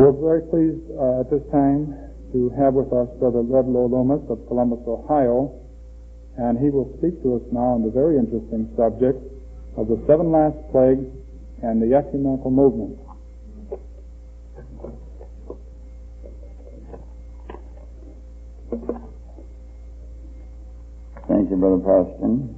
We're very pleased at this time to have with us Brother Ludlow Loomis of Columbus, Ohio, and he will speak to us now on the very interesting subject of the 7 last plagues and the ecumenical movement. Thank you, Brother Preston.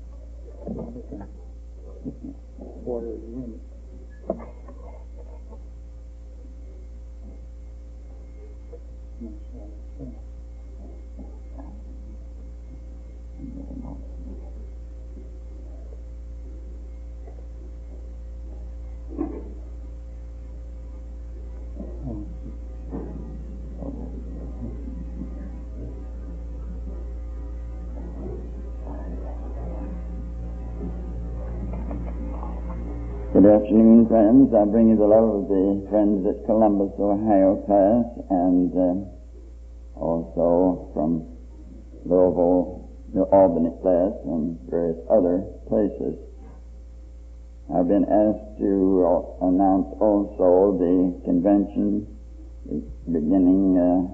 Good afternoon, friends. I bring you the love of the friends at Columbus, Ohio class, and also from Louisville, the Albany class, and various other places. I've been asked to announce also the convention beginning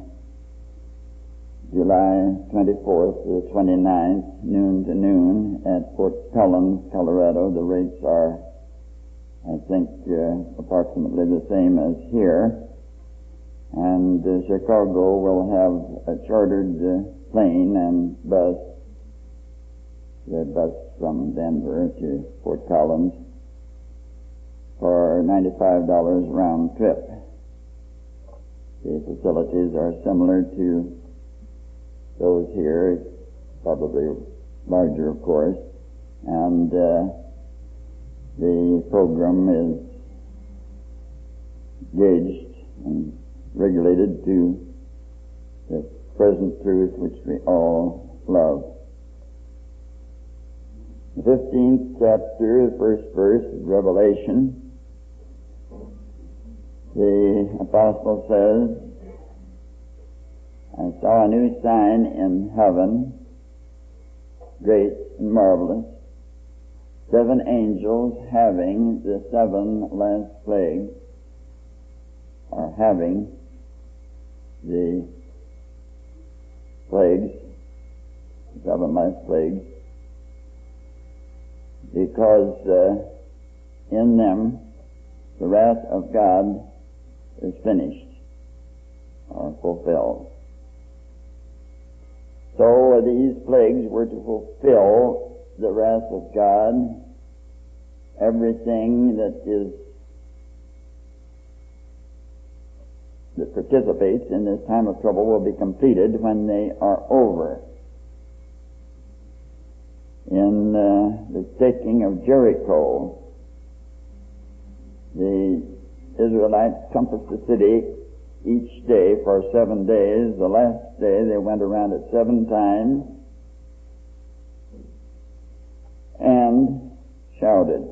July 24th to the 29th, noon to noon, at Fort Collins, Colorado. The rates are, I think, approximately the same as here. And Chicago will have a chartered plane and bus, the bus from Denver to Fort Collins, for $95 round trip. The facilities are similar to those here, probably larger, of course, and the program is gauged and regulated to the present truth which we all love. The 15th chapter, the first verse of Revelation, the apostle says, I saw a new sign in heaven, great and marvelous, 7 angels having the 7 last plagues, or having the plagues, the 7 last plagues, because in them the wrath of God is finished, or fulfilled. So these plagues were to fulfill the wrath of God. Everything that participates in this time of trouble will be completed when they are over. In the taking of Jericho, the Israelites compassed the city each day for 7 days. The last day they went around it 7 times and shouted.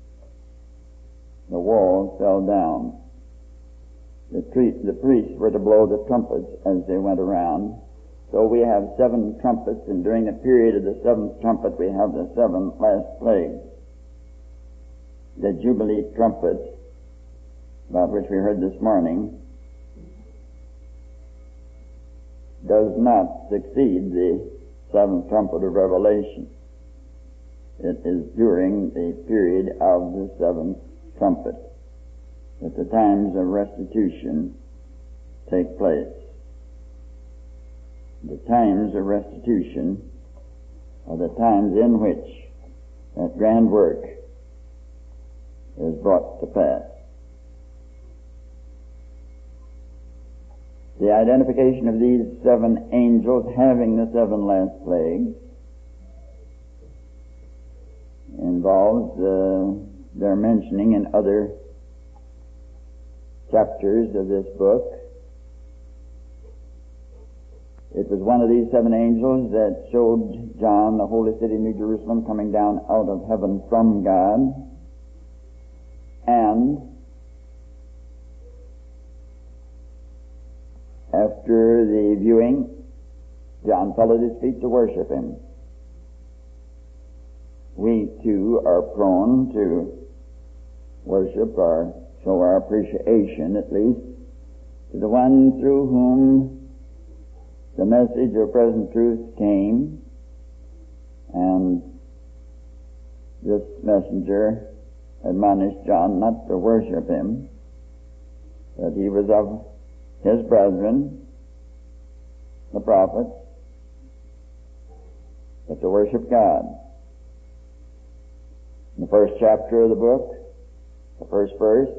The walls fell down. The priests were to blow the trumpets as they went around. So we have 7 trumpets, and during the period of the 7th trumpet we have the 7 last plagues. The Jubilee trumpet, about which we heard this morning, does not succeed the 7th trumpet of Revelation. It is during the period of the 7th trumpet that the times of restitution take place. The times of restitution are the times in which that grand work is brought to pass. The identification of these 7 angels having the 7 last plagues involves their mentioning in other chapters of this book. It was one of these 7 angels that showed John the holy city, New Jerusalem, coming down out of heaven from God, and after the viewing, John fell at his feet to worship him. We too are prone to worship or show our appreciation, at least, to the one through whom the message of present truth came, and this messenger admonished John not to worship him, that he was of his brethren, the prophets, but to worship God. In the first chapter of the book, the first verse,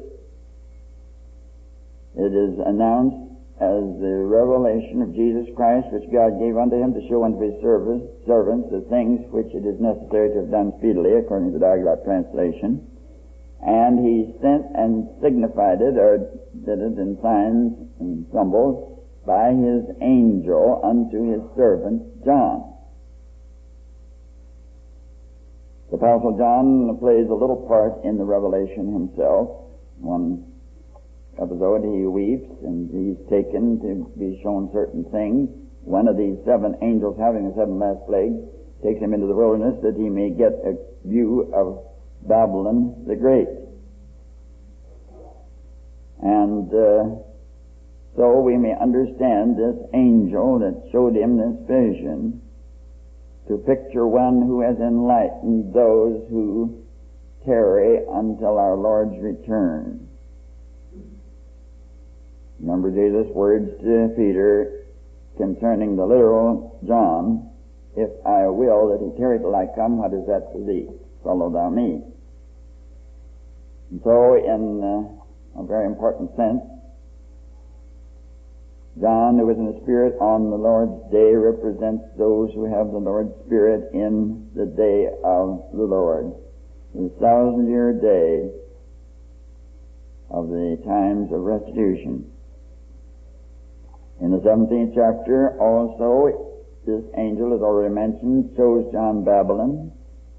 it is announced as the revelation of Jesus Christ, which God gave unto him to show unto his servants the things which it is necessary to have done speedily, according to the Daglat translation. And he sent and signified it, or did it in signs and symbols, by his angel unto his servant John. The Apostle John plays a little part in the revelation himself. One episode he weeps, and he's taken to be shown certain things. One of these seven angels, having the seven last plagues, takes him into the wilderness that he may get a view of Babylon the Great. And so we may understand this angel that showed him this vision to picture one who has enlightened those who tarry until our Lord's return. Remember Jesus' words to Peter concerning the literal John, "If I will that he tarry till I come, what is that to thee? Follow thou me." And so in a very important sense, John, who was in the Spirit on the Lord's day, represents those who have the Lord's Spirit in the day of the Lord, the 1,000-year day of the times of restitution. In the 17th chapter also, this angel, as already mentioned, shows John Babylon.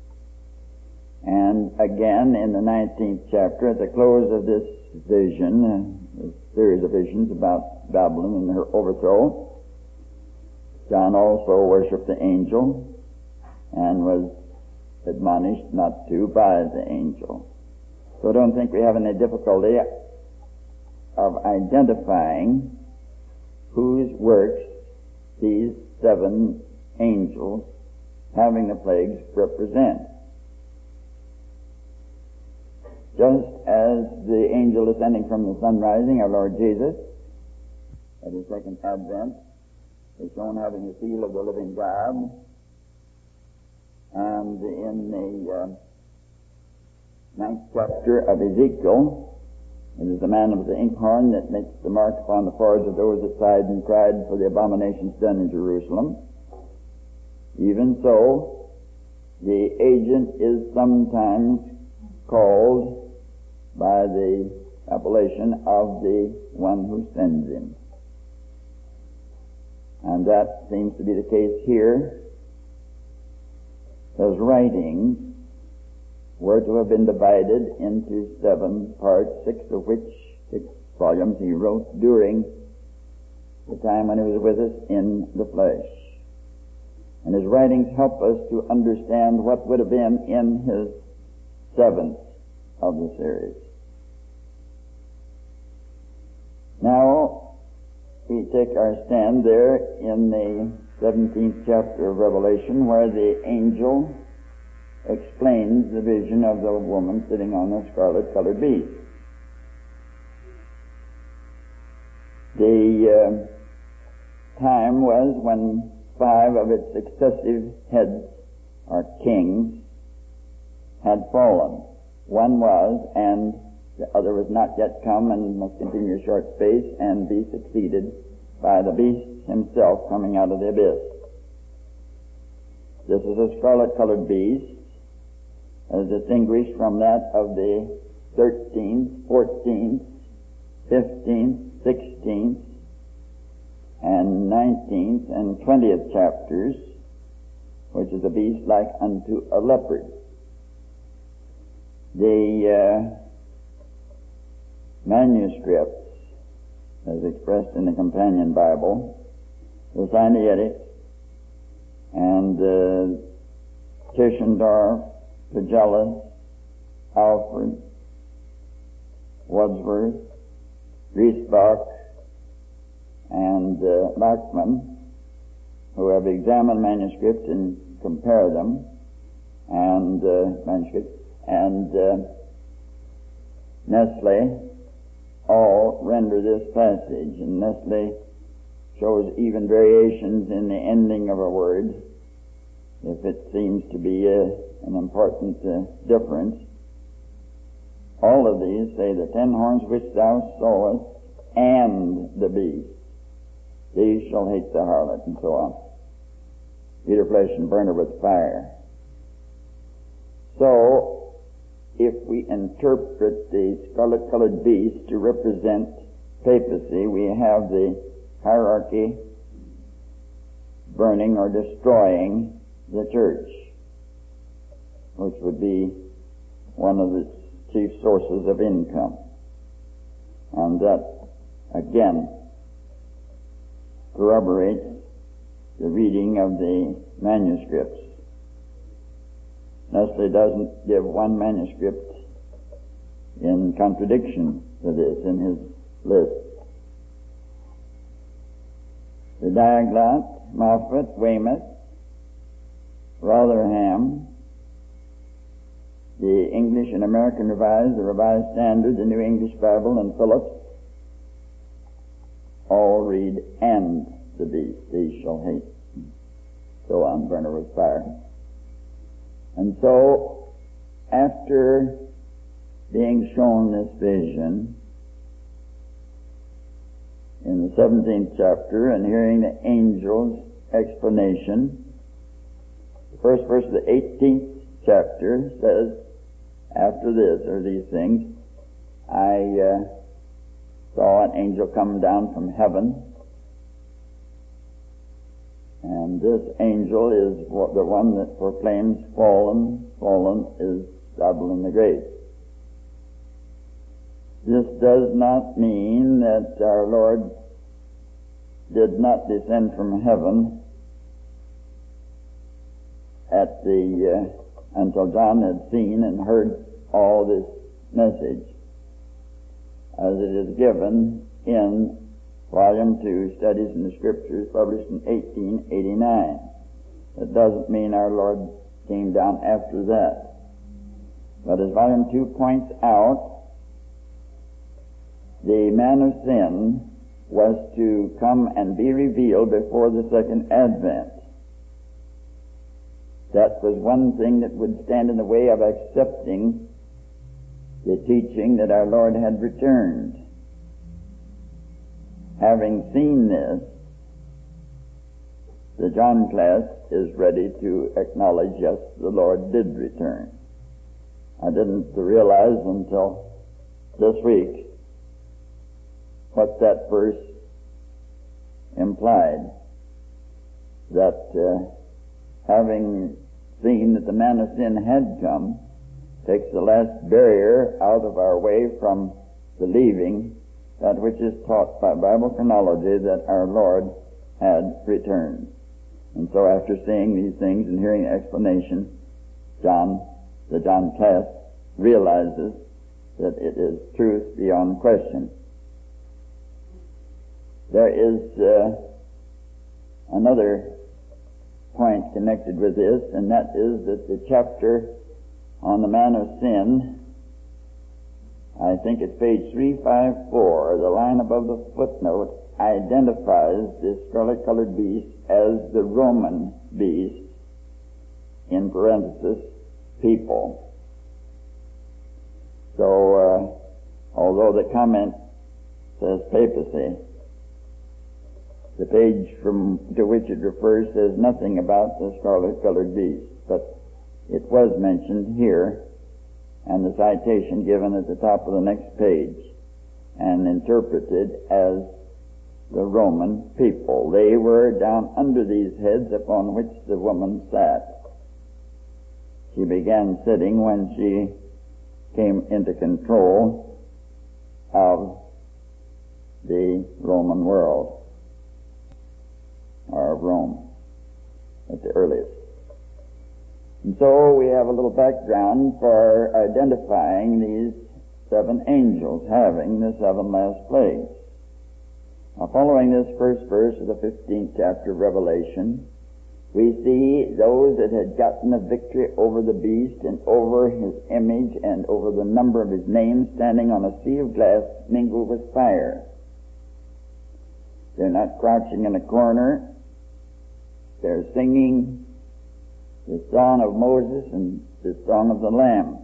And again in the 19th chapter, at the close of this vision, a series of visions about Babylon and her overthrow, John also worshipped the angel and was admonished not to by the angel. So I don't think we have any difficulty of identifying whose works these seven angels having the plagues represent. Just as the angel ascending from the sun rising, our Lord Jesus, at his second advent, is shown having the seal of the living God. And in the 9th chapter of Ezekiel, it is the man with the inkhorn that makes the mark upon the foreheads of those that sighed and cried for the abominations done in Jerusalem. Even so, the agent is sometimes called by the appellation of the one who sends him. And that seems to be the case here. Those writings were to have been divided into 7 parts, 6 volumes he wrote during the time when he was with us in the flesh. And his writings help us to understand what would have been in his 7th of the series. Now, we take our stand there in the 17th chapter of Revelation, where the angel explains the vision of the woman sitting on the scarlet-colored beast. The time was when 5 of its successive heads, or kings, had fallen. One was, and the other was not yet come, and must continue a short space, and be succeeded by the beast himself coming out of the abyss. This is a scarlet-colored beast, as distinguished from that of the 13th, 14th, 15th, 16th, and 19th, and 20th chapters, which is a beast like unto a leopard. The manuscripts, as expressed in the Companion Bible, the Sinaitic and Tischendorf, Pagello, Alfred, Wadsworth, Griesbach, and Lachman, who have examined manuscripts and compared them, and manuscripts, and Nestle, all render this passage, and Nestle shows even variations in the ending of a word, if it seems to be an important difference. All of these say the 10 horns which thou sawest and the beast, these shall hate the harlot, and so on. Eat her flesh and burn her with fire. So, if we interpret the scarlet-colored beast to represent papacy, we have the hierarchy burning or destroying the church, which would be one of the chief sources of income. And that, again, corroborates the reading of the manuscripts. Nestle doesn't give one manuscript in contradiction to this in his list. The Diaglott, Moffat, Weymouth, Rotherham, the English and American Revised, the Revised Standard, the New English Bible, and Phillips all read, and the beast, these shall hate. So on, burn her with fire. And so, after being shown this vision in the 17th chapter and hearing the angel's explanation, the first verse of the 18th chapter says, after this, or these things, I saw an angel come down from heaven, and this angel is the one that proclaims fallen is Babylon the Great. This does not mean that our Lord did not descend from heaven until John had seen and heard all this message, as it is given in Volume 2, Studies in the Scriptures, published in 1889. It doesn't mean our Lord came down after that. But as Volume 2 points out, the man of sin was to come and be revealed before the second advent. That was one thing that would stand in the way of accepting the teaching that our Lord had returned. Having seen this, the John class is ready to acknowledge, yes, the Lord did return. I didn't realize until this week what that verse implied, that having seen that the man of sin had come, takes the last barrier out of our way from believing that which is taught by Bible chronology, that our Lord had returned. And so after seeing these things and hearing the explanation, the John class realizes that it is truth beyond question. There is another point connected with this, and that is that the chapter on the man of sin, I think it's page 354, the line above the footnote, identifies this scarlet-colored beast as the Roman beast, in parenthesis, people. So, although the comment says papacy, the page to which it refers says nothing about the scarlet-colored beast, but it was mentioned here, and the citation given at the top of the next page, and interpreted as the Roman people. They were down under these heads upon which the woman sat. She began sitting when she came into control of the Roman world, or of Rome at the earliest. And so we have a little background for identifying these 7 angels having the 7 last plagues. Now, following this first verse of the 15th chapter of Revelation, we see those that had gotten a victory over the beast and over his image and over the number of his name standing on a sea of glass mingled with fire. They're not crouching in a corner. They're singing the song of Moses and the song of the Lamb.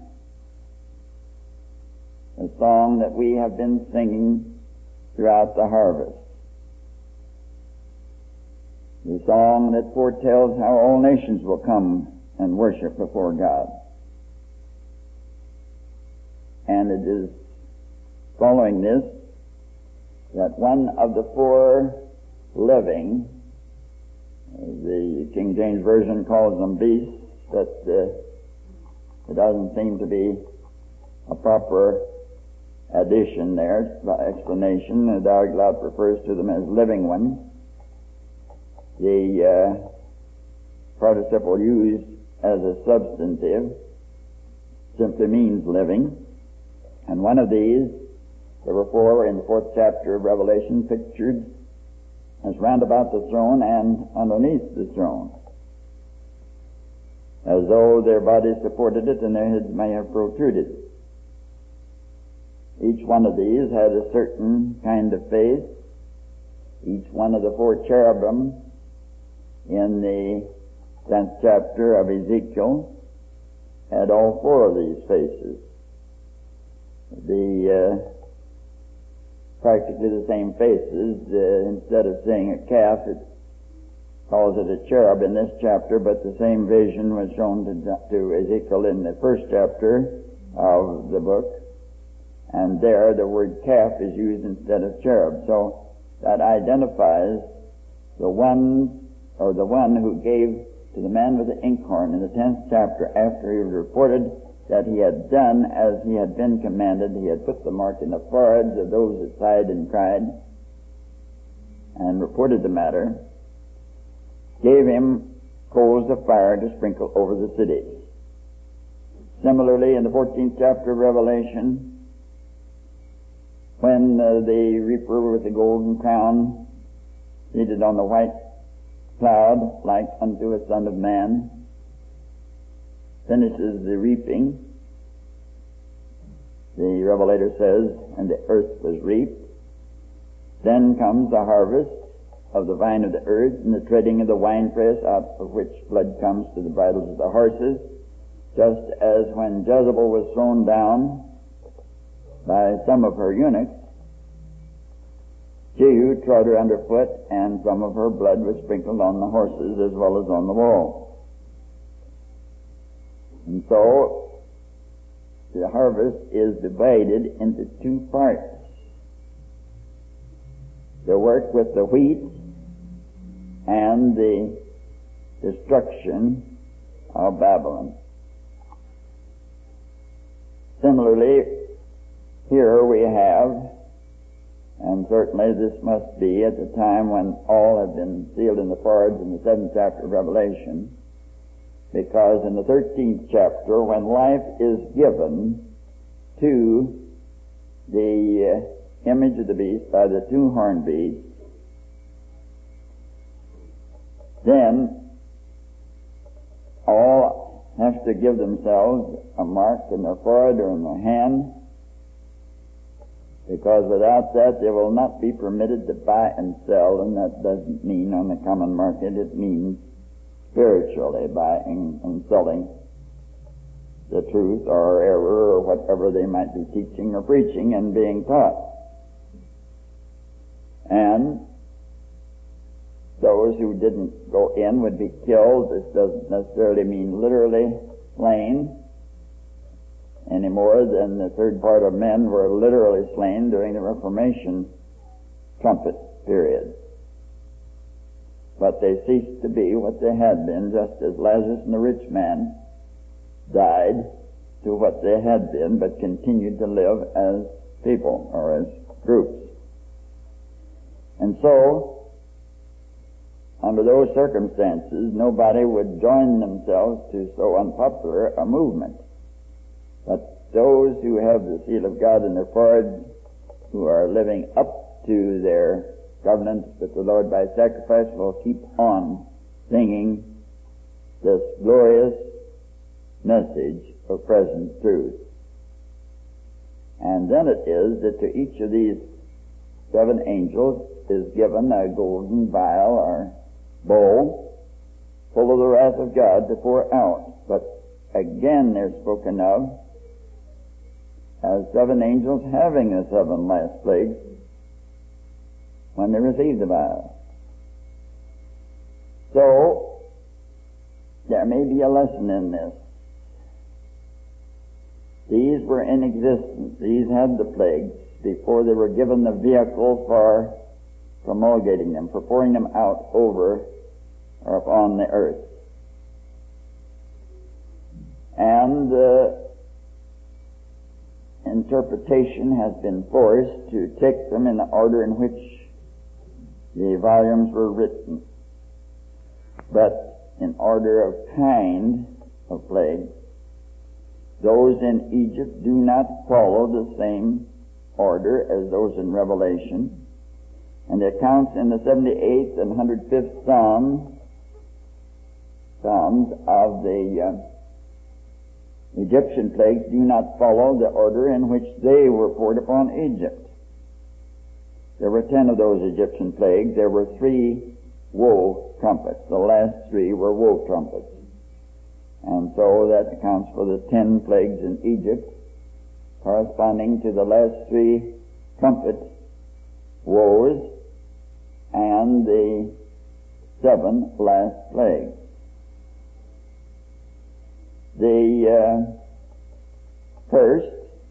A song that we have been singing throughout the harvest. The song that foretells how all nations will come and worship before God. And it is following this that one of the four living, the King James Version calls them beasts, but it doesn't seem to be a proper addition there, explanation. The Dowglaut refers to them as living ones. The participle used as a substantive simply means living. And one of these, there were four in the 4th chapter of Revelation, pictured as round about the throne and underneath the throne, as though their bodies supported it and their heads may have protruded. Each one of these had a certain kind of face. Each one of the four cherubim in the 10th chapter of Ezekiel had all four of these faces. Practically the same faces. Instead of saying a calf, it calls it a cherub in this chapter, but the same vision was shown to Ezekiel in the 1st chapter of the book. And there the word calf is used instead of cherub. So that identifies the one who gave to the man with the inkhorn in the 10th chapter, after he was reported that he had done as he had been commanded. He had put the mark in the foreheads of those that sighed and cried, and reported the matter, gave him coals of fire to sprinkle over the city. Similarly, in the 14th chapter of Revelation, when the reaper with the golden crown seated on the white cloud like unto a son of man finishes the reaping, the Revelator says, and the earth was reaped. Then comes the harvest of the vine of the earth and the treading of the winepress, out of which blood comes to the bridles of the horses, just as when Jezebel was thrown down by some of her eunuchs, Jehu trod her underfoot, and some of her blood was sprinkled on the horses as well as on the wall. And so the harvest is divided into two parts. The work with the wheat and the destruction of Babylon. Similarly, here we have, and certainly this must be at the time when all have been sealed in the foreheads in the 7th chapter of Revelation, because in the 13th chapter, when life is given to the image of the beast by the two horned beasts, then all have to give themselves a mark in their forehead or in their hand, because without that they will not be permitted to buy and sell, and that doesn't mean on the common market, it means spiritually buying and selling the truth or error or whatever they might be teaching or preaching and being taught. And those who didn't go in would be killed. This doesn't necessarily mean literally slain any more than the third part of men were literally slain during the Reformation trumpet period. But they ceased to be what they had been, just as Lazarus and the rich man died to what they had been, but continued to live as people or as groups. And so, under those circumstances, nobody would join themselves to so unpopular a movement. But those who have the seal of God in their foreheads, who are living up to their covenant with the Lord by sacrifice will keep on singing this glorious message of present truth. And then it is that to each of these 7 angels is given a golden vial or bowl full of the wrath of God to pour out. But again they're spoken of as 7 angels having the 7 last plagues when they received the vial. So, there may be a lesson in this. These were in existence. These had the plagues before they were given the vehicle for promulgating them, for pouring them out over or upon the earth. And interpretation has been forced to take them in the order in which the volumes were written, but in order of kind of plague. Those in Egypt do not follow the same order as those in Revelation, and the accounts in the 78th and 105th Psalms of the Egyptian plagues do not follow the order in which they were poured upon Egypt. There were 10 of those Egyptian plagues. There were 3 woe trumpets. The last 3 were woe trumpets. And so that accounts for the 10 plagues in Egypt, corresponding to the last 3 trumpet woes and the 7 last plagues. The first,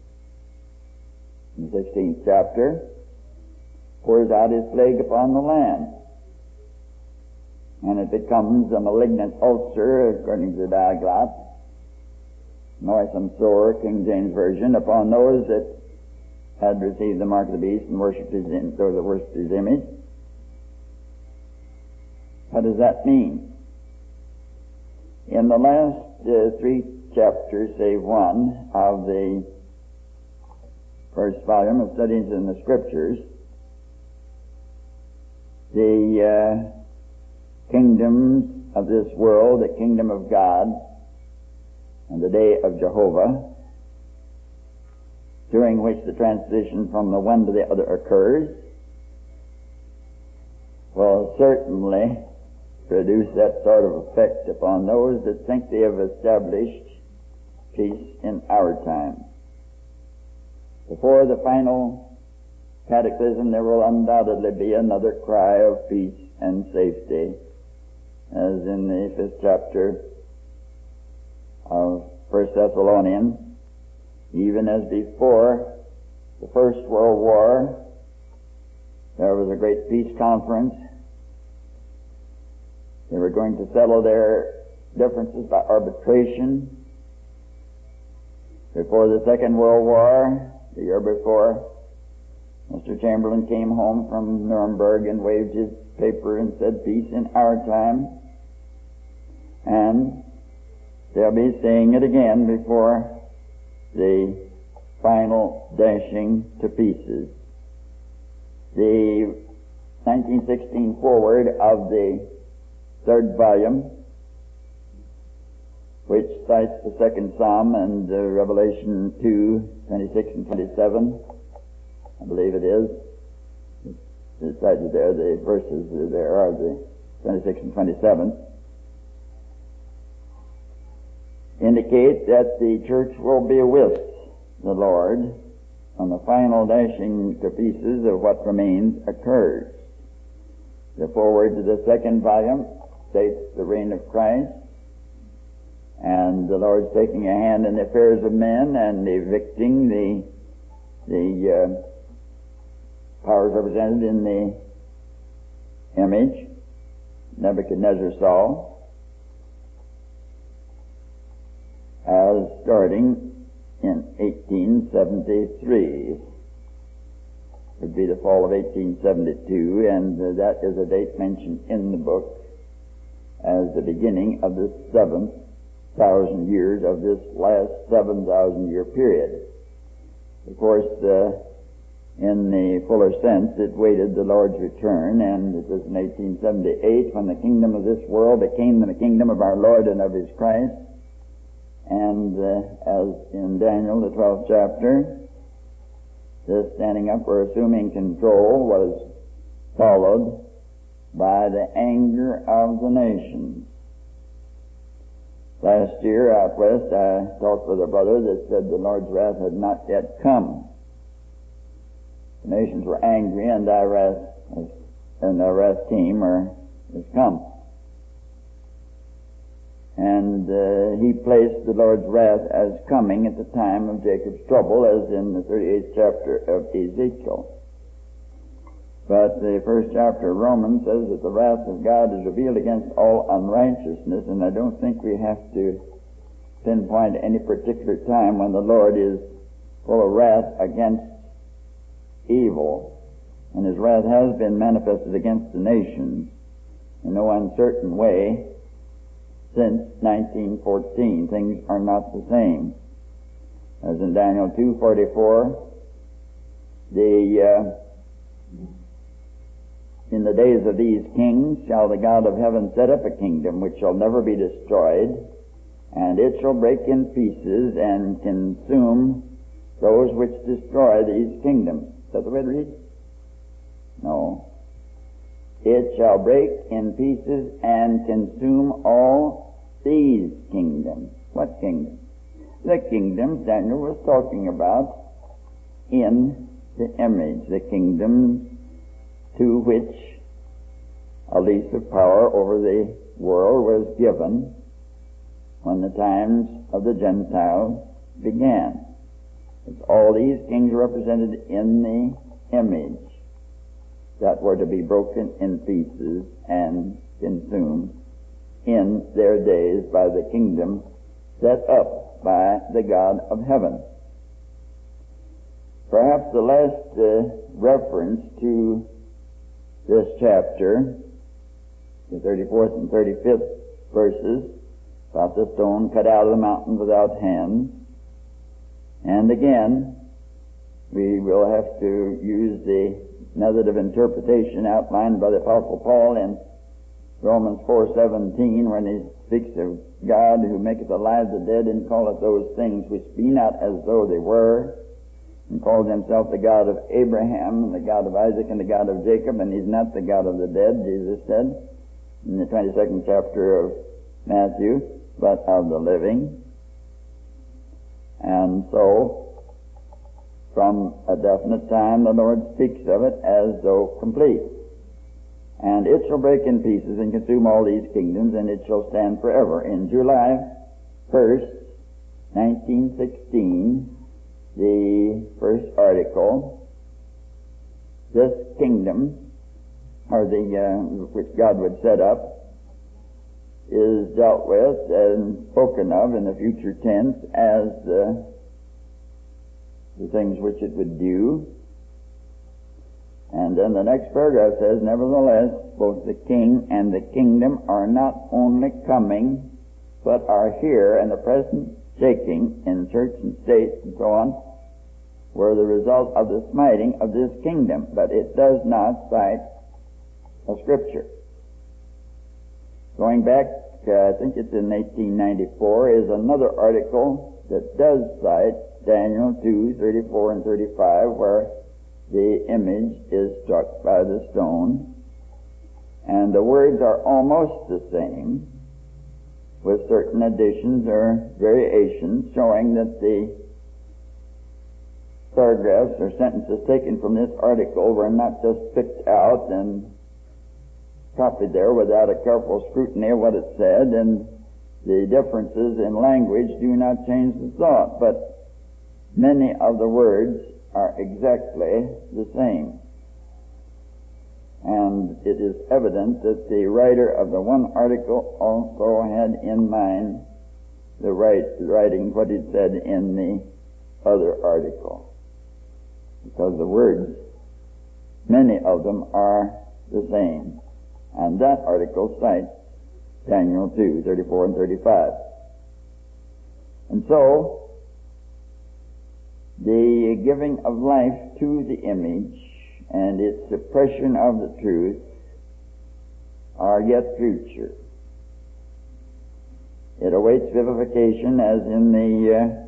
in the 16th chapter, pours out his plague upon the land. And it becomes a malignant ulcer, according to the Diaglott, noisome sore, King James Version, upon those that had received the mark of the beast and worshipped his image. What does that mean? In the last 3 chapters, save one, of the first volume of Studies in the Scriptures, the kingdoms of this world, the kingdom of God, and the day of Jehovah, during which the transition from the one to the other occurs, will certainly produce that sort of effect upon those that think they have established peace in our time. Before the final cataclysm, there will undoubtedly be another cry of peace and safety, as in the 5th chapter of 1 Thessalonians. Even as before the First World War, there was a great peace conference. They were going to settle their differences by arbitration. Before the Second World War, the year before, Mr. Chamberlain came home from Nuremberg and waved his paper and said, "Peace in our time." And they'll be saying it again before the final dashing to pieces. The 1916 foreword of the 3rd volume, which cites the 2nd Psalm and Revelation 2, 26 and 27, I believe it is. It's cited there, the verses there are the 26 and 27, indicate that the church will be with the Lord when the final dashing to pieces of what remains occurs. The foreword to the 2nd volume states the reign of Christ, and the Lord's taking a hand in the affairs of men and evicting the powers represented in the image Nebuchadnezzar saw, as starting in 1873. It would be the fall of 1872, and that is a date mentioned in the book as the beginning of the 7,000 years of this last 7,000 year period. Of course, in the fuller sense. It waited the Lord's return, and it was in 1878 when the kingdom of this world became the kingdom of our Lord and of His Christ. And as in Daniel, the 12th chapter, this standing up or assuming control was followed by the anger of the nations. Last year out west, I talked with a brother that said the Lord's wrath had not yet come. The nations were angry, and the wrath came or has come. And he placed the Lord's wrath as coming at the time of Jacob's trouble, as in the 38th chapter of Ezekiel. But the first chapter of Romans says that the wrath of God is revealed against all unrighteousness, and I don't think we have to pinpoint any particular time when the Lord is full of wrath against evil. And His wrath has been manifested against the nations in no uncertain way since 1914. Things are not the same. As in Daniel 2:44, in the days of these kings shall the God of heaven set up a kingdom which shall never be destroyed, and it shall break in pieces and consume those which destroy these kingdoms. Is that the way to read? No. It shall break in pieces and consume all these kingdoms. What kingdoms? The kingdoms Daniel was talking about in the image, the kingdoms to which a lease of power over the world was given when the times of the Gentiles began. It's all these kings represented in the image that were to be broken in pieces and consumed in their days by the kingdom set up by the God of heaven. Perhaps the last reference to this chapter, the 34th and 35th verses, about the stone cut out of the mountain without hands. And again, we will have to use the method of interpretation outlined by the Apostle Paul in Romans 4:17, when he speaks of God who maketh alive the dead and calleth those things which be not as though they were, and calls himself the God of Abraham, and the God of Isaac, and the God of Jacob, and he's not the God of the dead, Jesus said in the 22nd chapter of Matthew, but of the living. And so, from a definite time, the Lord speaks of it as though complete. And it shall break in pieces and consume all these kingdoms, and it shall stand forever. In July 1st, 1916, the first article, this kingdom, or which God would set up, is dealt with and spoken of in the future tense as the things which it would do. And then the next paragraph says, nevertheless, both the king and the kingdom are not only coming, but are here, and the present shaking in church and state and so on were the result of the smiting of this kingdom. But it does not cite a scripture. Going back, I think it's in 1894, is another article that does cite Daniel 2:34 and 35, where the image is struck by the stone. And the words are almost the same, with certain additions or variations, showing that the paragraphs or sentences taken from this article were not just picked out and copied there without a careful scrutiny of what it said, and the differences in language do not change the thought, but many of the words are exactly the same. And it is evident that the writer of the one article also had in mind the writing what he said in the other article, because the words, many of them are the same. And that article cites Daniel 2:34 and 35. And so, the giving of life to the image and its suppression of the truth are yet future. It awaits vivification as in the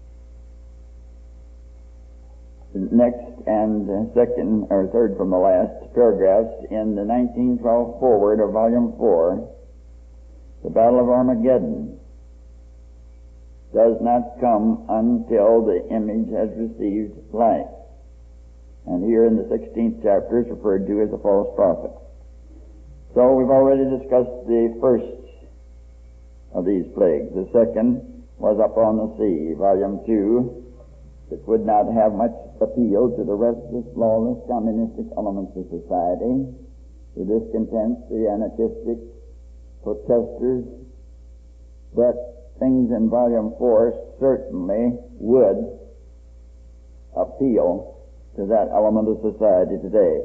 next and second or third from the last paragraphs in the 1912 foreword of Volume 4. The Battle of Armageddon does not come until the image has received life. And here in the 16th chapter is referred to as a false prophet. So we've already discussed the first of these plagues. The second was upon the sea, Volume 2. It would not have much appeal to the restless, lawless, communistic elements of society, the discontents, the anarchistic protesters, but things in Volume 4 certainly would appeal to that element of society today.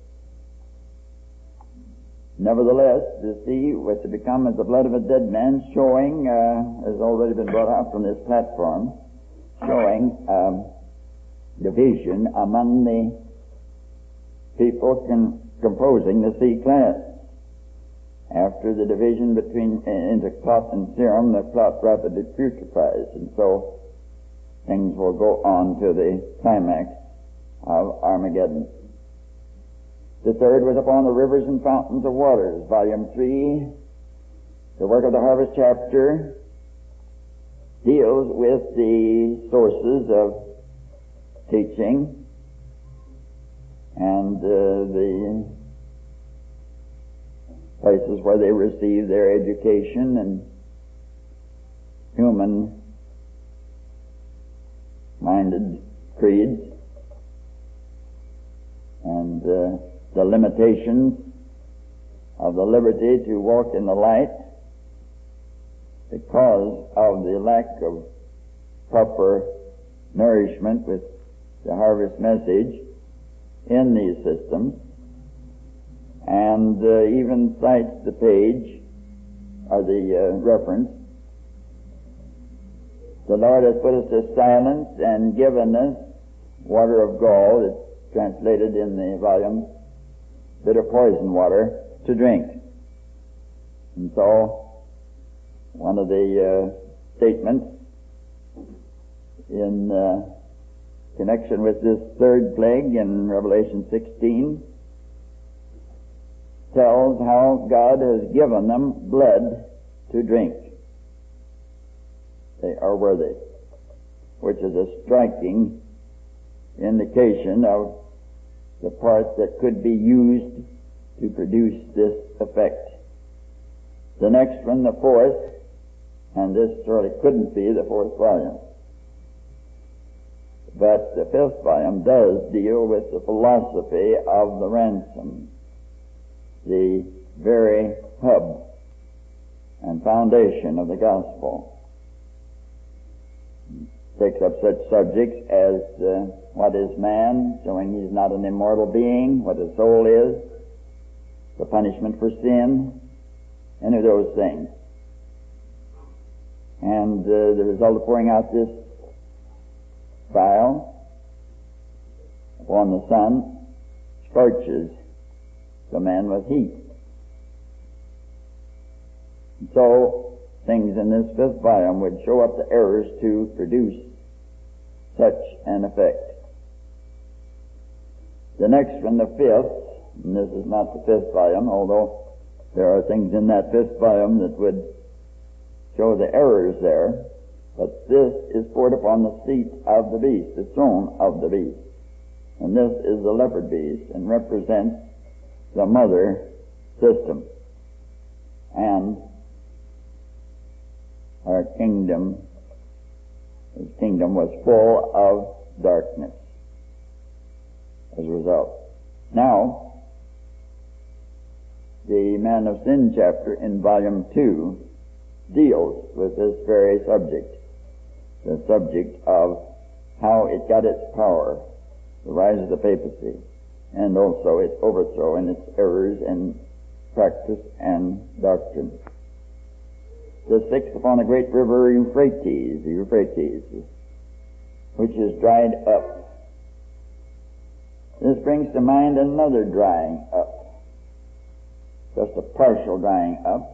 Nevertheless, the sea was to become as the blood of a dead man, showing, has already been brought out from this platform, showing division among the people composing the sea class. After the division between into clot and serum, the clot rapidly putrefies, and so things will go on to the climax of Armageddon. The third was upon the rivers and fountains of waters, Volume 3. The work of the harvest chapter deals with the sources of teaching and the places where they receive their education and human-minded creeds, and the limitations of the liberty to walk in the light because of the lack of proper nourishment with the harvest message in these systems, and even cites the page or the reference. The Lord has put us to silence and given us water of gall. It's translated in the volume, bitter poison water, to drink. And so, one of the statements in connection with this third plague in Revelation 16 tells how God has given them blood to drink. They are worthy, which is a striking indication of the part that could be used to produce this effect. The next one, the fourth, and this surely couldn't be the fourth volume, but the fifth volume does deal with the philosophy of the ransom, the very hub and foundation of the gospel. Takes up such subjects as what is man, showing he's not an immortal being, what his soul is, the punishment for sin, any of those things. And the result of pouring out this vial upon the sun scorches the man with heat. And so things in this fifth volume would show up the errors to produce such an effect. The next one, the fifth, and this is not the fifth volume, although there are things in that fifth volume that would show the errors there, but this is poured upon the seat of the beast, the throne of the beast. And this is the leopard beast and represents the mother system. And our kingdom, his kingdom was full of darkness as a result. Now, the Man of Sin chapter in Volume 2 deals with this very subject, the subject of how it got its power, the rise of the papacy, and also its overthrow and its errors in practice and doctrine. The sixth upon the great river Euphrates, which is dried up. This brings to mind another drying up, just a partial drying up.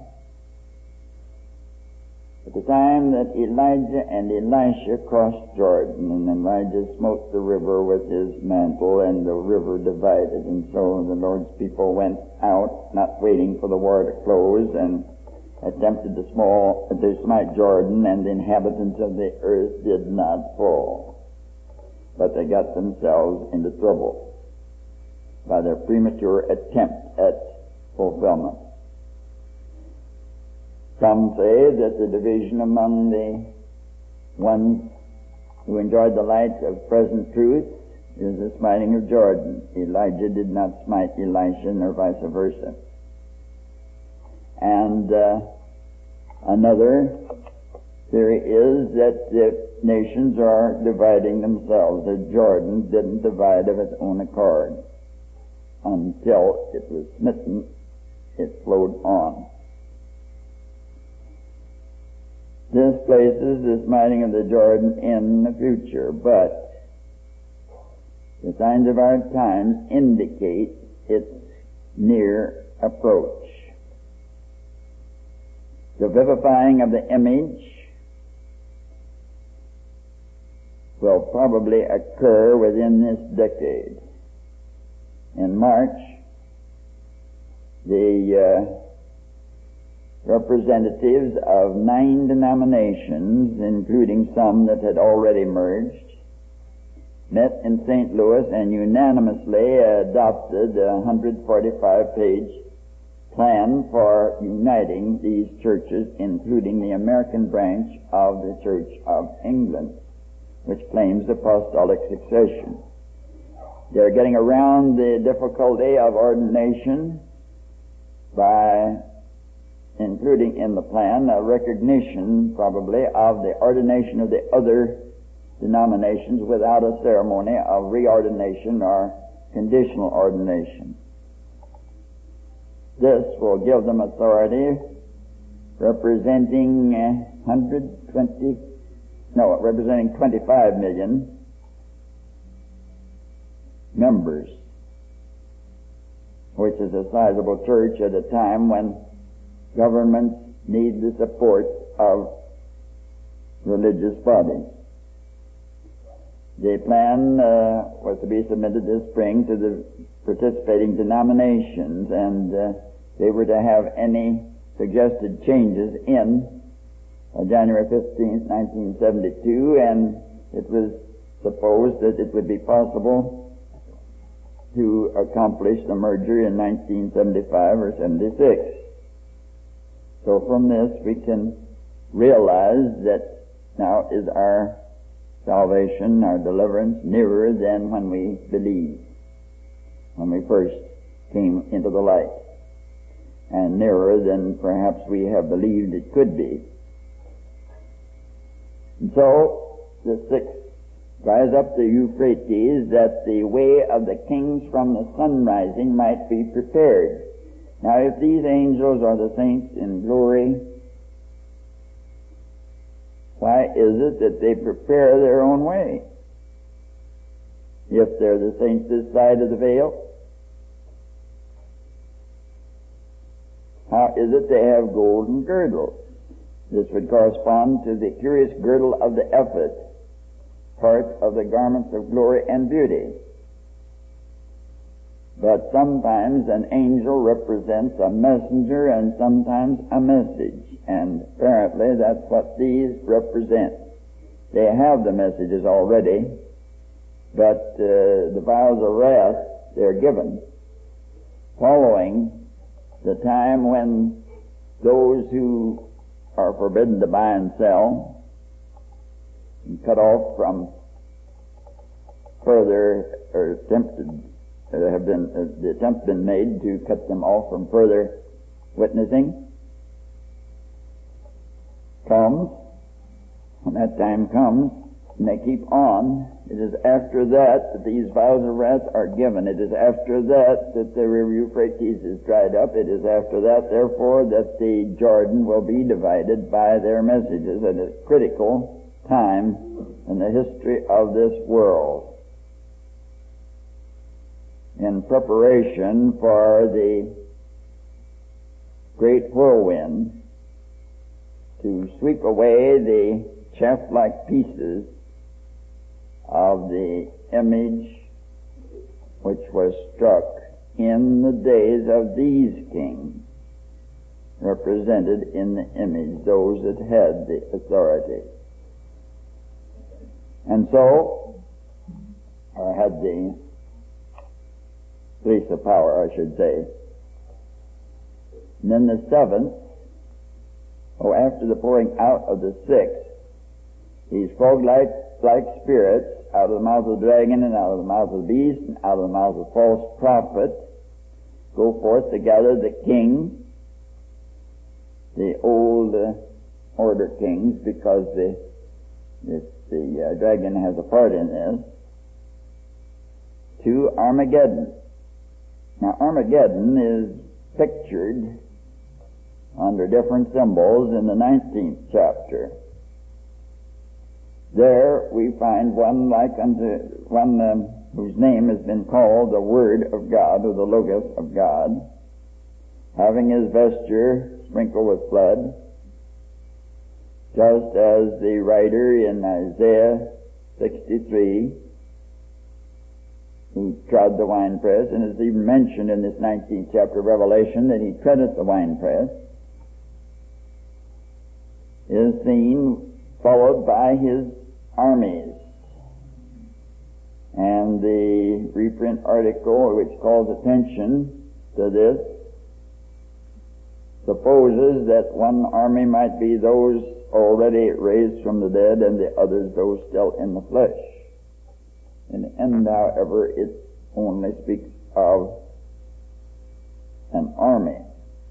At the time that Elijah and Elisha crossed Jordan, and Elijah smote the river with his mantle, and the river divided, and so the Lord's people went out, not waiting for the war to close, and attempted to smite Jordan, and the inhabitants of the earth did not fall, but they got themselves into trouble by their premature attempt at fulfillment. Some say that the division among the ones who enjoyed the light of present truth is the smiting of Jordan. Elijah did not smite Elisha, nor vice versa. And another theory is that the nations are dividing themselves, that Jordan didn't divide of its own accord. Until it was smitten, it flowed on. This places the smiting of the Jordan in the future, but the signs of our times indicate its near approach. The vivifying of the image will probably occur within this decade. In March, the representatives of 9 denominations, including some that had already merged, met in St. Louis and unanimously adopted a 145-page plan for uniting these churches, including the American branch of the Church of England, which claims apostolic succession. They're getting around the difficulty of ordination by including in the plan a recognition, probably, of the ordination of the other denominations without a ceremony of reordination or conditional ordination. This will give them authority representing 25 million members, which is a sizable church at a time when governments need the support of religious bodies. The plan was to be submitted this spring to the participating denominations, and they were to have any suggested changes in January 15th, 1972, and it was supposed that it would be possible to accomplish the merger in 1975 or 76. So from this we can realize that now is our salvation, our deliverance, nearer than when we believed, when we first came into the light, and nearer than perhaps we have believed it could be. And so the 6th rise up the Euphrates, that the way of the kings from the sun rising might be prepared. Now, if these angels are the saints in glory, why is it that they prepare their own way? If they're the saints this side of the veil, how is it they have golden girdles? This would correspond to the curious girdle of the ephod, part of the garments of glory and beauty. But sometimes an angel represents a messenger and sometimes a message, and apparently that's what these represent. They have the messages already, but the vials of wrath they're given following the time when those who are forbidden to buy and sell and cut off from further, or attempted, the attempt been made to cut them off from further witnessing, comes. When that time comes, and they keep on, it is after that that these vials of wrath are given. It is after that that the river Euphrates is dried up. It is after that, therefore, that the Jordan will be divided by their messages at a critical time in the history of this world. in preparation for the great whirlwind to sweep away the chaff-like pieces of the image which was struck in the days of these kings, represented in the image, those that had the authority. And so, or had the place of power, I should say. And then the seventh, after the pouring out of the sixth, these frog-like spirits out of the mouth of the dragon and out of the mouth of the beast and out of the mouth of the false prophet go forth to gather the kings, the old order kings, because the dragon has a part in this, to Armageddon. Now Armageddon is pictured under different symbols in the 19th chapter. There we find one like unto one whose name has been called the Word of God, or the Logos of God, having his vesture sprinkled with blood, just as the writer in Isaiah 63, who trod the winepress, and it's even mentioned in this 19th chapter of Revelation that he treadeth the winepress, is seen followed by his armies. And the reprint article which calls attention to this supposes that one army might be those already raised from the dead and the others those still in the flesh. In the end, however, it only speaks of an army.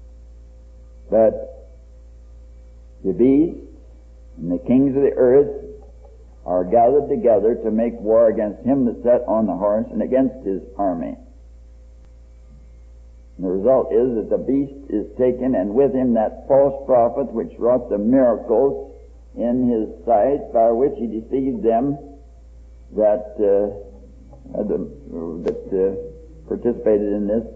But the beast and the kings of the earth are gathered together to make war against him that sat on the horse and against his army. And the result is that the beast is taken, and with him that false prophet which wrought the miracles in his sight, by which he deceived them that participated in this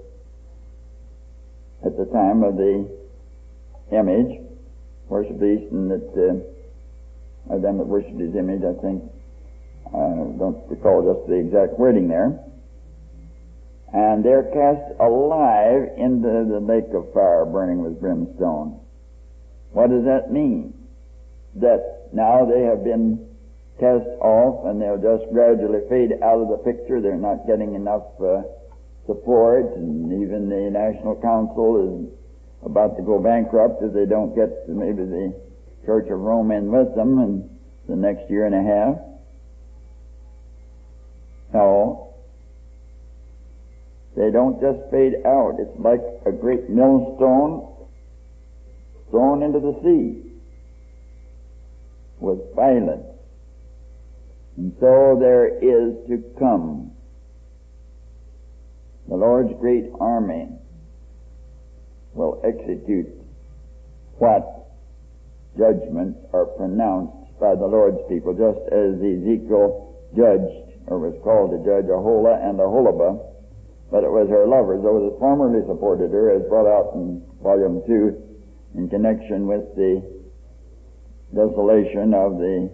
at the time of the image, worship beast, and that them that worshipped his image, I think, I don't recall just the exact wording there. And they're cast alive into the lake of fire burning with brimstone. What does that mean? That now they have been cast off and they'll just gradually fade out of the picture. They're not getting enough support, and even the National Council is about to go bankrupt if they don't get maybe the Church of Rome in with them in the next year and a half. No, they don't just fade out. It's like a great millstone thrown into the sea with violence. And so there is to come the Lord's great army will execute what judgments are pronounced by the Lord's people, just as Ezekiel judged, or was called to judge, Aholah and Aholibah, but it was her lovers, those that formerly supported her, as brought out in volume 2 in connection with the desolation of the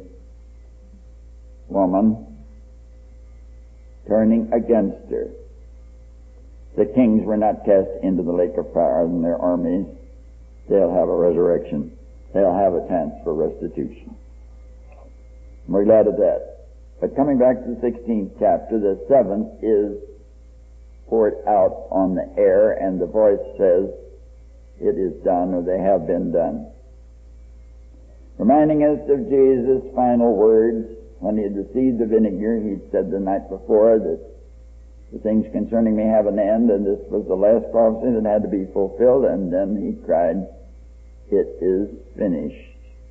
woman turning against her. The kings were not cast into the lake of fire, and their armies, they'll have a resurrection. They'll have a chance for restitution. We're glad of that. But coming back to the 16th chapter, the 7th is poured out on the air, and the voice says, it is done, or they have been done. Reminding us of Jesus' final words when he had received the vinegar. He'd said the night before that the things concerning me have an end, and this was the last prophecy that had to be fulfilled, and then he cried, it is finished.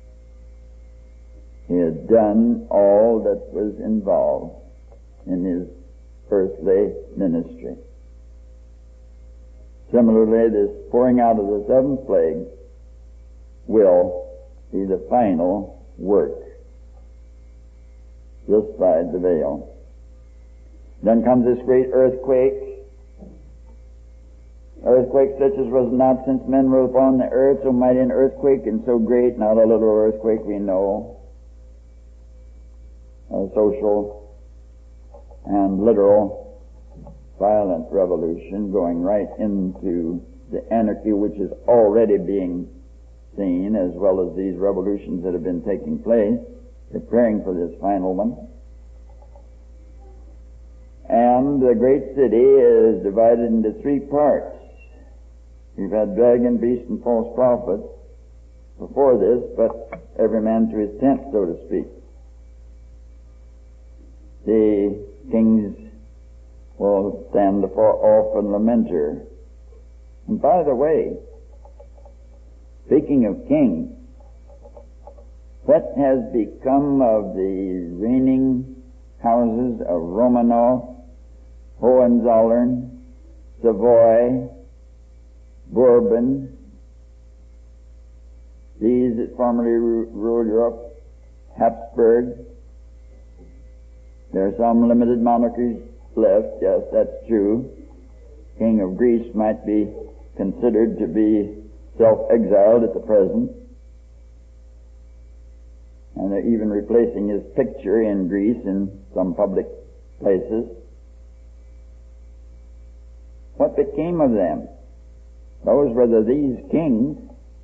He had done all that was involved in his earthly ministry. Similarly, this pouring out of the seventh plague will be the final work this side the veil. Then comes this great earthquake. Earthquake such as was not since men were upon the earth, so mighty an earthquake and so great, not a little earthquake we know. A social and literal violent revolution going right into the anarchy which is already being seen, as well as these revolutions that have been taking place, preparing for this final one. And the great city is divided into three parts. We've had dragon, beast, and false prophet before this, but every man to his tent, so to speak. The kings will stand afar off and lament her. And by the way, speaking of kings, what has become of the reigning houses of Romanov, Hohenzollern, Savoy, Bourbon, these that formerly ruled Europe, Habsburg? There are some limited monarchies left, yes, that's true. King of Greece might be considered to be self-exiled at the present. And they're even replacing his picture in Greece in some public places. What became of them? Those were these kings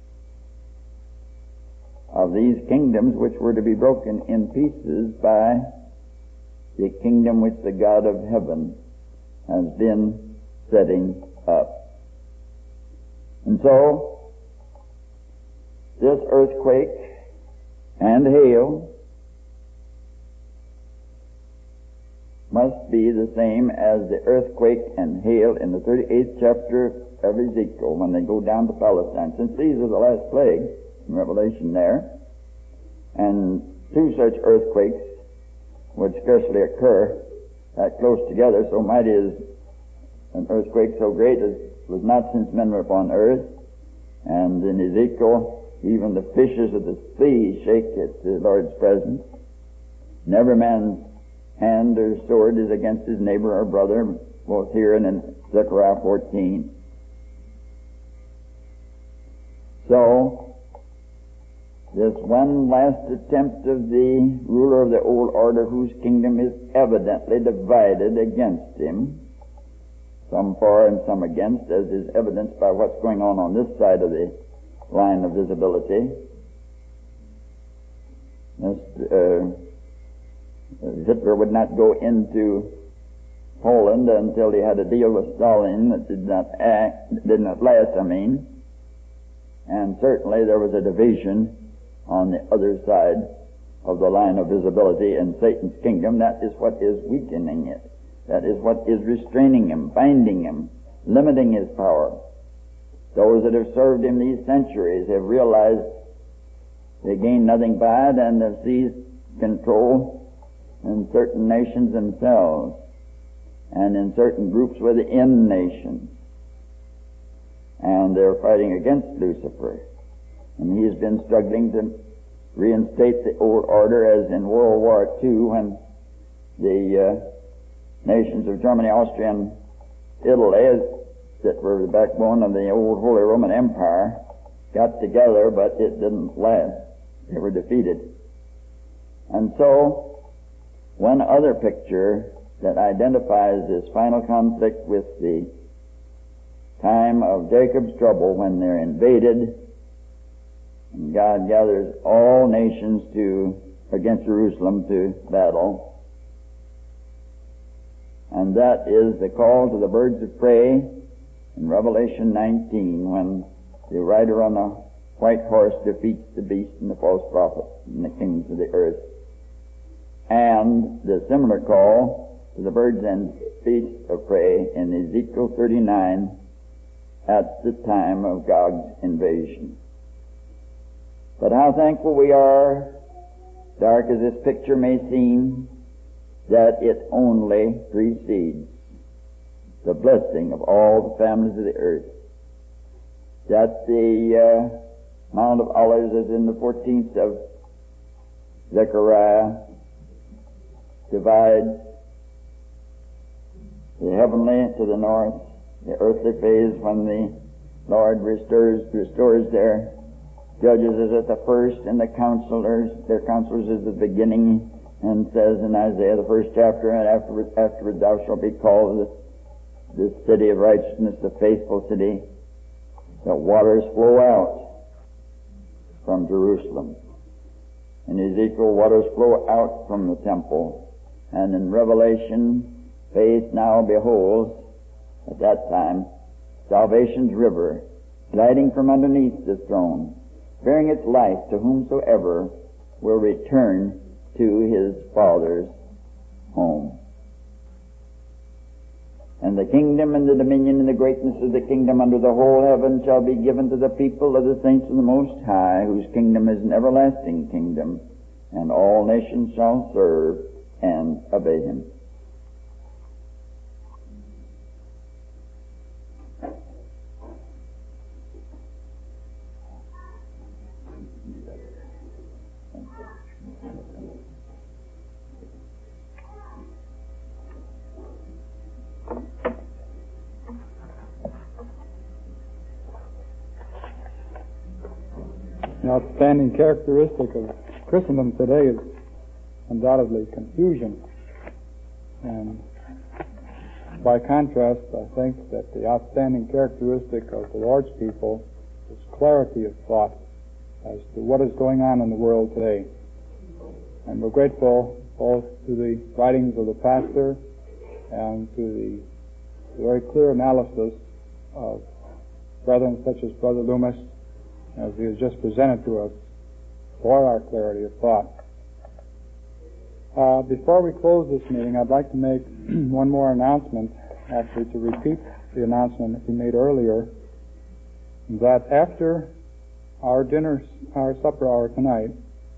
of these kingdoms which were to be broken in pieces by the kingdom which the God of heaven has been setting up. And so, this earthquake and hail must be the same as the earthquake and hail in the 38th chapter of Ezekiel when they go down to Palestine. Since these are the last plagues in Revelation there, and two such earthquakes would scarcely occur that close together, so mighty is an earthquake, so great as was not since men were upon earth. And in Ezekiel, even the fishes of the sea shake at the Lord's presence. And every man's hand or sword is against his neighbor or brother, both here and in Zechariah 14. So, this one last attempt of the ruler of the old order, whose kingdom is evidently divided against him, some for and some against, as is evidenced by what's going on this side of the line of visibility. Hitler would not go into Poland until he had a deal with Stalin that did not last. And certainly there was a division on the other side of the line of visibility in Satan's kingdom. That is what is weakening it. That is what is restraining him, binding him, limiting his power. Those that have served him these centuries have realized they gain nothing by it and have seized control in certain nations themselves and in certain groups within nations. And they're fighting against Lucifer. And he has been struggling to reinstate the old order, as in World War II when the nations of Germany, Austria, and Italy, that were the backbone of the old Holy Roman Empire, got together, but it didn't last. They were defeated. And so, one other picture that identifies this final conflict with the time of Jacob's trouble, when they're invaded and God gathers all nations against Jerusalem to battle. And that is the call to the birds of prey in Revelation 19, when the rider on the white horse defeats the beast and the false prophet and the kings of the earth. And the similar call to the birds and beasts of prey in Ezekiel 39 at the time of Gog's invasion. But how thankful we are, dark as this picture may seem, that it only precedes the blessing of all the families of the earth. That the Mount of Olives, as in the 14th of Zechariah, divides the heavenly to the north, the earthly phase when the Lord restores their judges is at the first, and their counselors is the beginning, and says in Isaiah the first chapter, and afterward thou shalt be called the city of righteousness, the faithful city. The waters flow out from Jerusalem. In Ezekiel, waters flow out from the temple. And in Revelation, faith now beholds, at that time, salvation's river, gliding from underneath the throne, bearing its life to whomsoever will return to his Father's home. And the kingdom and the dominion and the greatness of the kingdom under the whole heaven shall be given to the people of the saints of the Most High, whose kingdom is an everlasting kingdom, and all nations shall serve and obey him. An outstanding characteristic of Christendom today is undoubtedly confusion. And by contrast, I think that the outstanding characteristic of the Lord's people is clarity of thought as to what is going on in the world today. And we're grateful both to the writings of the pastor and to the very clear analysis of brethren such as Brother Loomis, as he has just presented to us, for our clarity of thought. Before we close this meeting, I'd like to make one more announcement, actually to repeat the announcement that we made earlier, that after our supper hour tonight,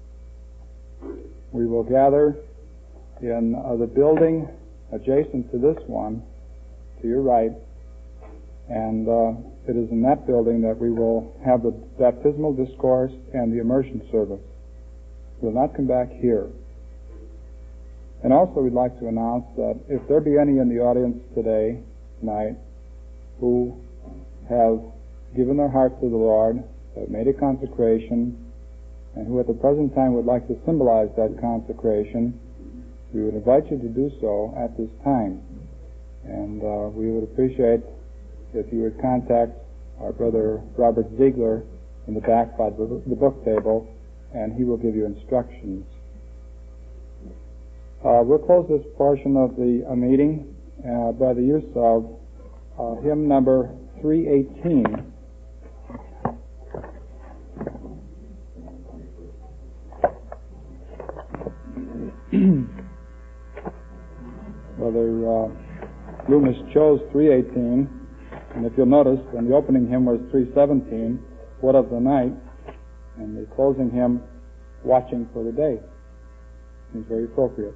we will gather in the building adjacent to this one, to your right, and it is in that building that we will have the baptismal discourse and the immersion service. We'll not come back here. And also we'd like to announce that if there be any in the audience tonight, who have given their heart to the Lord, have made a consecration, and who at the present time would like to symbolize that consecration, we would invite you to do so at this time. And we would appreciate if you would contact our brother Robert Ziegler in the back by the book table, and he will give you instructions. We'll close this portion of the meeting by the use of hymn number 318. Brother Loomis chose 318, and if you'll notice, when the opening hymn was 317, What of the Night, and the closing hymn, Watching for the Day. Seems very appropriate.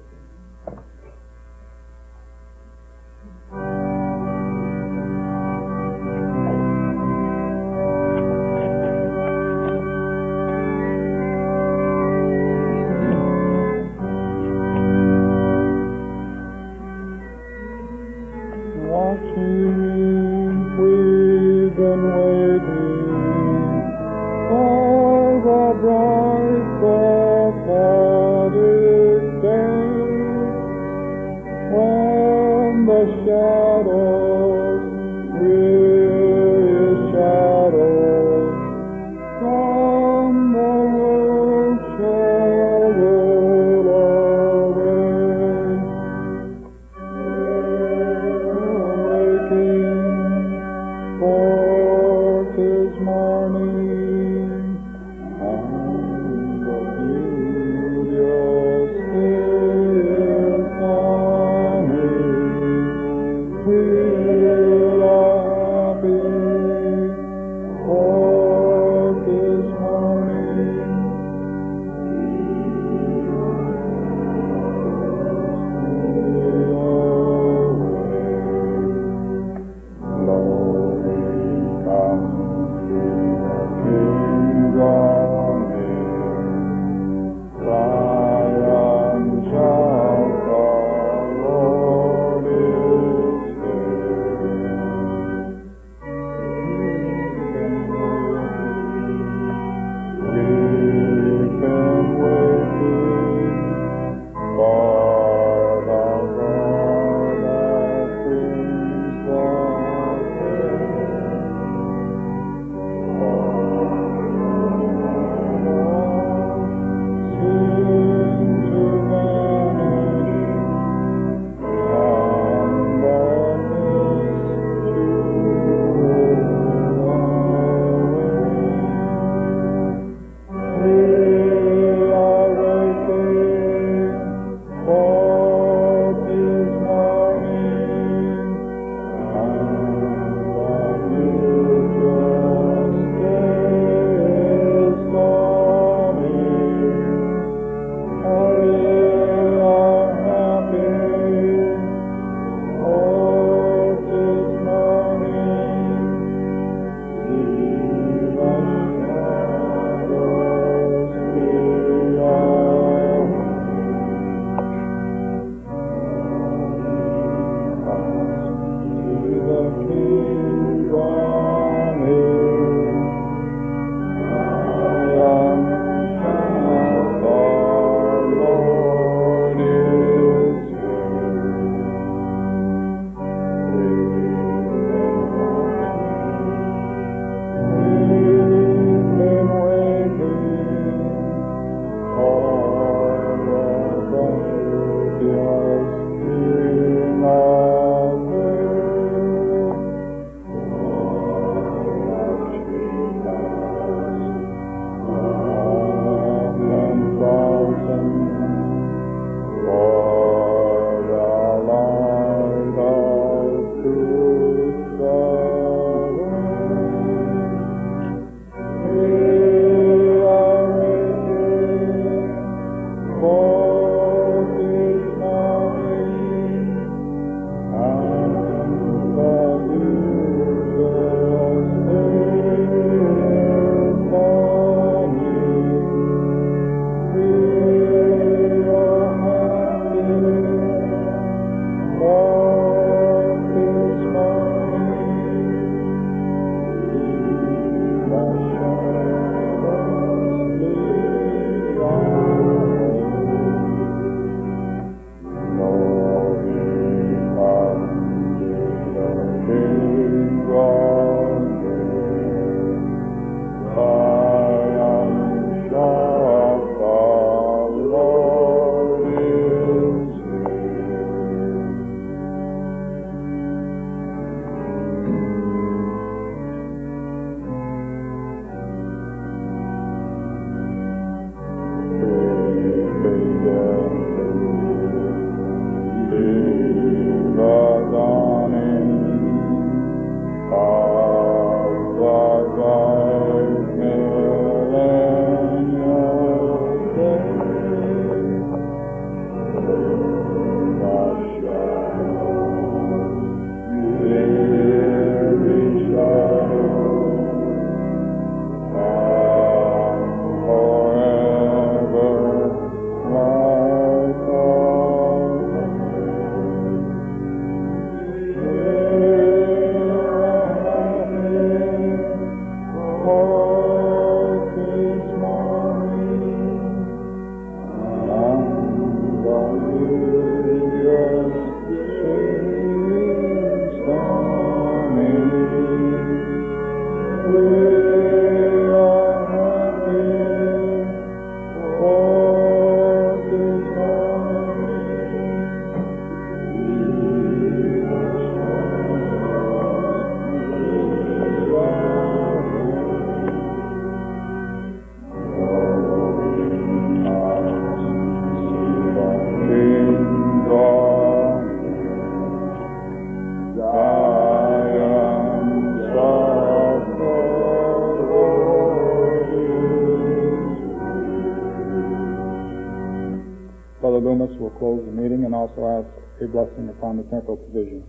Brother Loomis will close the meeting and also ask a blessing upon the temple provision.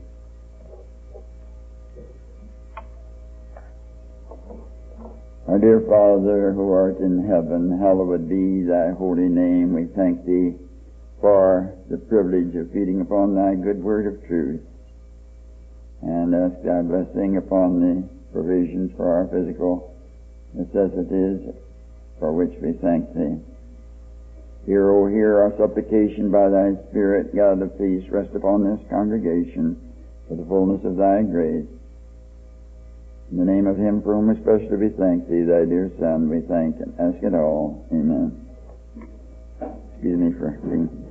Our dear Father, who art in heaven, hallowed be thy holy name. We thank thee for the privilege of feeding upon thy good word of truth, and ask thy blessing upon the provisions for our physical necessities, for which we thank thee. Hear, O hear our supplication by thy Spirit. God of peace, rest upon this congregation for the fullness of thy grace. In the name of him for whom especially we thank thee, thy dear Son, we thank and ask it all. Amen. Excuse me for being